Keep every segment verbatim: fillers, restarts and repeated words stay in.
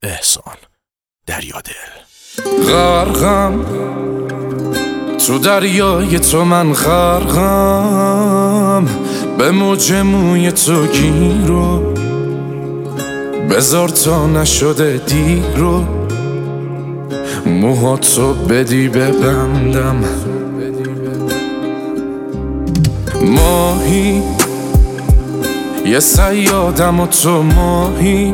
احسان دریادل. غرقم تو دریای تو، من غرقم به موج موی تو گیرو، بذار تا نشده دیرو، موهاتو بدی ببندم. ماهی یه صیادم و تو ماهی،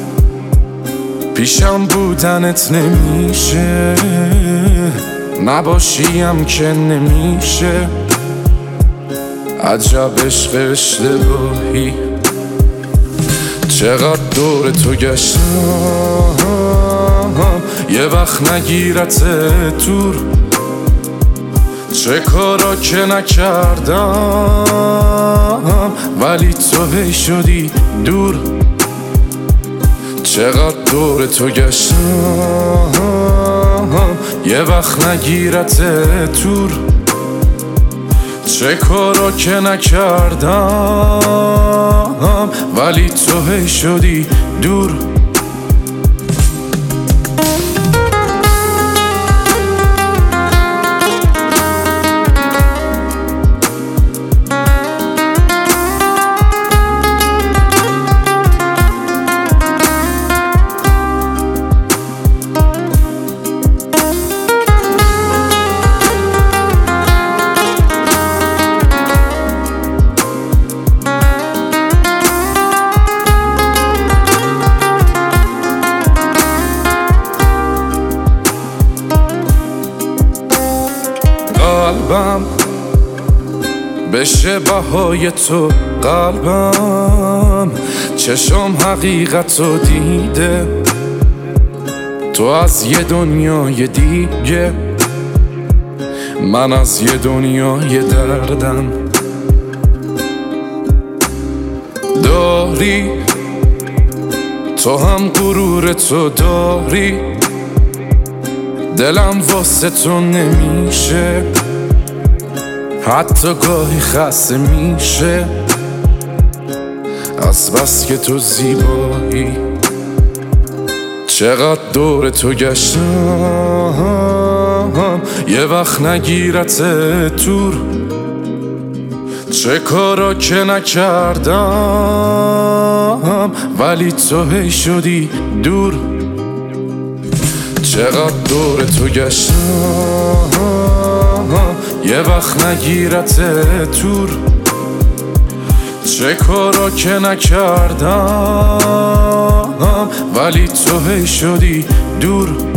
پیشم بودنت نمیشه، نباشیم که نمیشه. عجب عشق اشتباهی، چقدر دور تو گشتم، یه وقت نگیرت دور. چه کارا که نکردم ولی تو هی شدی دور. چقدر دور تو گشتم، یه وقت نگیرت دور. چه کارا که نکردم ولی تو هی شدی دور. قلبم بشه بهای تو، قلبم چشم حقیقت رو دیده، تو از یه دنیای دیگه، من از یه دنیای دردم. داری تو هم غرور تو داری، دلم واسه تو نمیشه، حتی گاهی خسته میشه، از بس که تو زیبایی. چقدر دور تو گشتم، یه وقت نگیرت دور. چه کارا که نکردم ولی تو هی شدی دور. چقدر دور تو گشتم، یه وقت نگیرت دور. چه کارا که نکردم ولی تو هی شدی دور.